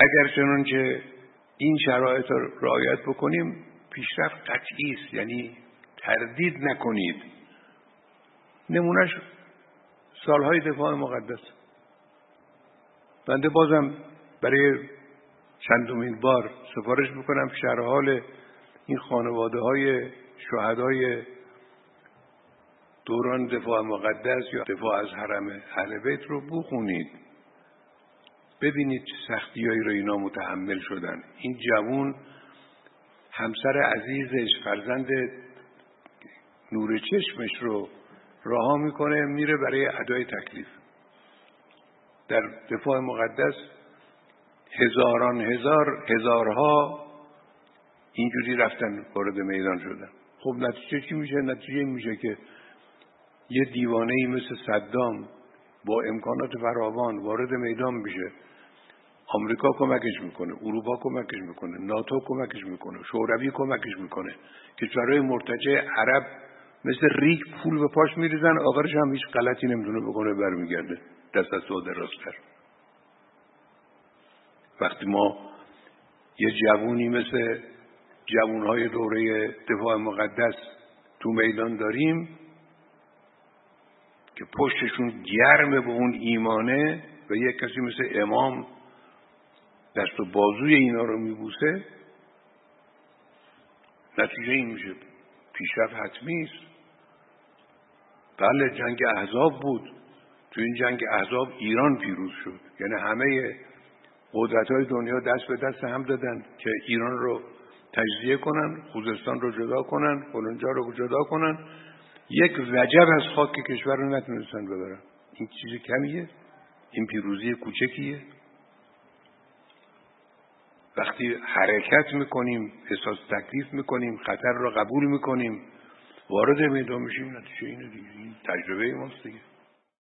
اگر چنانچه این شرایط را رعایت بکنیم پیشرفت قطعی است، یعنی تردید نکنید. نمونهش سالهای دفاع مقدس. بنده بازم برای چندمین بار سفارش میکنم شرح حال این خانواده های شهدای دوران دفاع مقدس یا دفاع از حرم اهل بیت رو بخونید، ببینید چه سختی‌هایی رو اینا متحمل شدن. این جوان همسر عزیزش، فرزند نور چشمش رو رها میکنه، میره برای ادای تکلیف. در دفاع مقدس هزارها اینجوری رفتن وارد میدان شدن. خب نتیجه چی میشه؟ نتیجه این میشه که یه دیوانه‌ای مثل صدام با امکانات فراوان وارد میدان میشه. آمریکا کمکش میکنه، اروپا کمکش میکنه، ناتو کمکش میکنه، شوروی کمکش میکنه. کشورهای مرتجع عرب مثل ریگ پول به پاش میریزن، آخرش هم هیچ غلطی نمیتونه بکنه، برمیگرده دست از تو درازتر. وقتی ما یه جوونی مثل جوونهای دوره دفاع مقدس تو میدان داریم که پشتشون گرمه به اون ایمانه و یک کسی مثل امام دست و بازوی اینا رو میبوسه، نتیجه این میشه پیشرفت حتمی است. بله جنگ احزاب بود، تو این جنگ احزاب ایران پیروز شد، یعنی همه قدرت‌های دنیا دست به دست هم دادن که ایران رو تجزیه کنن، خوزستان رو جدا کنن، فلانجا رو جدا کنن. یک وجب از خاک کشور رو نتونستن ببرن. این چیز کمیه؟ این پیروزی کوچکیه؟ وقتی حرکت میکنیم، احساس تکلیف میکنیم، خطر رو قبول میکنیم، وارد میدان میشیم، نتیجه اینه دیگه. این تجربه ماست دیگه.